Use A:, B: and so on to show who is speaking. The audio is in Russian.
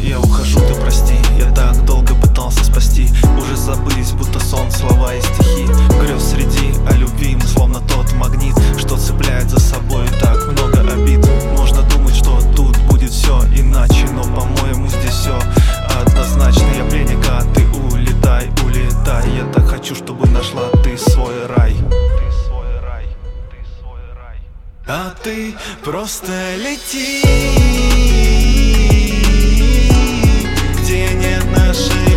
A: я ухожу, ты прости. Я так долго пытался спасти, уже забылись, будто сон, слова и стихи. Грез среди о любви, мы словно тот магнит, что цепляет за собой так много обид. Можно думать, что тут будет все иначе, но по-моему здесь все однозначно. Я пленник, а ты улетай, улетай. Я так хочу, чтобы нашла ты свой рай. А ты просто лети, где нет нашей